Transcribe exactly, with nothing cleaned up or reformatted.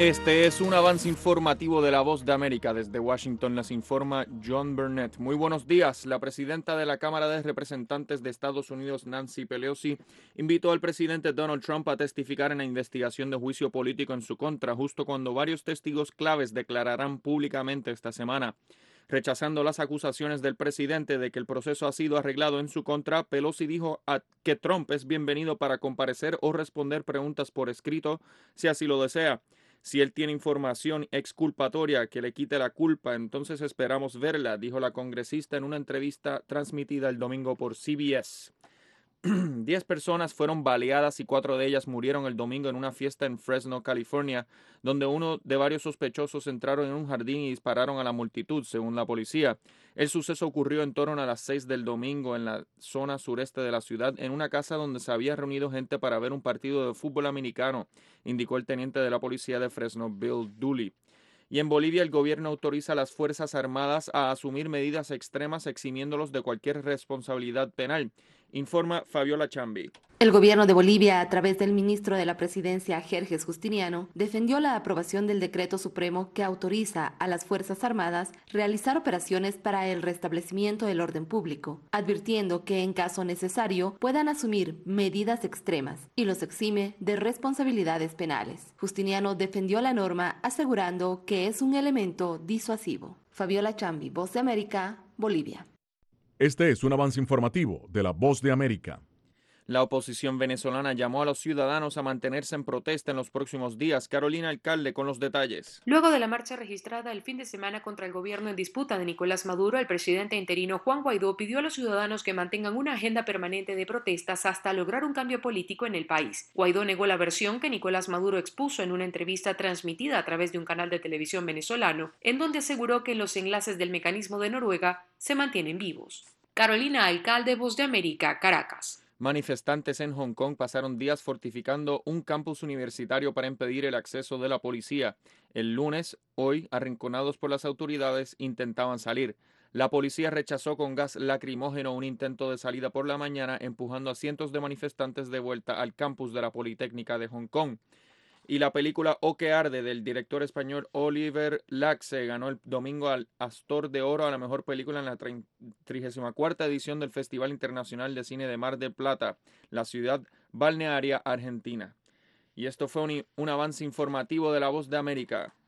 Este es un avance informativo de La Voz de América. Desde Washington les informa John Burnett. Muy buenos días. La presidenta de la Cámara de Representantes de Estados Unidos, Nancy Pelosi, invitó al presidente Donald Trump a testificar en la investigación de juicio político en su contra, justo cuando varios testigos claves declararán públicamente esta semana. Rechazando las acusaciones del presidente de que el proceso ha sido arreglado en su contra, Pelosi dijo a que Trump es bienvenido para comparecer o responder preguntas por escrito si así lo desea. Si él tiene información exculpatoria que le quite la culpa, entonces esperamos verla, dijo la congresista en una entrevista transmitida el domingo por C B S. Diez personas fueron baleadas y cuatro de ellas murieron el domingo en una fiesta en Fresno, California, donde uno de varios sospechosos entraron en un jardín y dispararon a la multitud, según la policía. El suceso ocurrió en torno a las seis del domingo en la zona sureste de la ciudad, en una casa donde se había reunido gente para ver un partido de fútbol americano, indicó el teniente de la policía de Fresno, Bill Dooley. Y en Bolivia el gobierno autoriza a las Fuerzas Armadas a asumir medidas extremas eximiéndolos de cualquier responsabilidad penal, informa Fabiola Chambi. El gobierno de Bolivia, a través del ministro de la Presidencia, Jerjes Justiniano, defendió la aprobación del decreto supremo que autoriza a las Fuerzas Armadas realizar operaciones para el restablecimiento del orden público, advirtiendo que en caso necesario puedan asumir medidas extremas y los exime de responsabilidades penales. Justiniano defendió la norma asegurando que es un elemento disuasivo. Fabiola Chambi, Voz de América, Bolivia. Este es un avance informativo de La Voz de América. La oposición venezolana llamó a los ciudadanos a mantenerse en protesta en los próximos días. Carolina Alcalde con los detalles. Luego de la marcha registrada el fin de semana contra el gobierno en disputa de Nicolás Maduro, el presidente interino Juan Guaidó pidió a los ciudadanos que mantengan una agenda permanente de protestas hasta lograr un cambio político en el país. Guaidó negó la versión que Nicolás Maduro expuso en una entrevista transmitida a través de un canal de televisión venezolano, en donde aseguró que los enlaces del mecanismo de Noruega se mantienen vivos. Carolina Alcalde, Voz de América, Caracas. Manifestantes en Hong Kong pasaron días fortificando un campus universitario para impedir el acceso de la policía. El lunes, hoy, arrinconados por las autoridades, intentaban salir. La policía rechazó con gas lacrimógeno un intento de salida por la mañana, empujando a cientos de manifestantes de vuelta al campus de la Politécnica de Hong Kong. Y la película O que arde del director español Oliver Laxe ganó el domingo al Astor de Oro a la mejor película en la trigésima cuarta edición del Festival Internacional de Cine de Mar del Plata, la ciudad balnearia argentina. Y esto fue un, un avance informativo de La Voz de América.